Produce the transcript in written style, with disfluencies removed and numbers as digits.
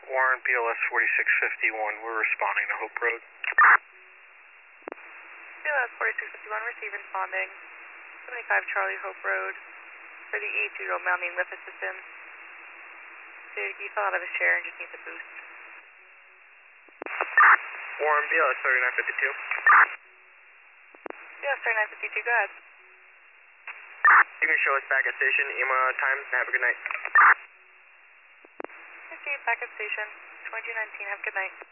Warren, BLS 4651, we're responding to Hope Road. BLS 4651, receive responding. 75 Charlie Hope Road for the E2-year-old male needing lift assistance. Dude, he fell out of his chair and just needs a boost. Warren, BLS 3952. BLS 3952, go ahead. You can show us back at station, EMA times, and have a good night. Receive back at station, 2219, have a good night.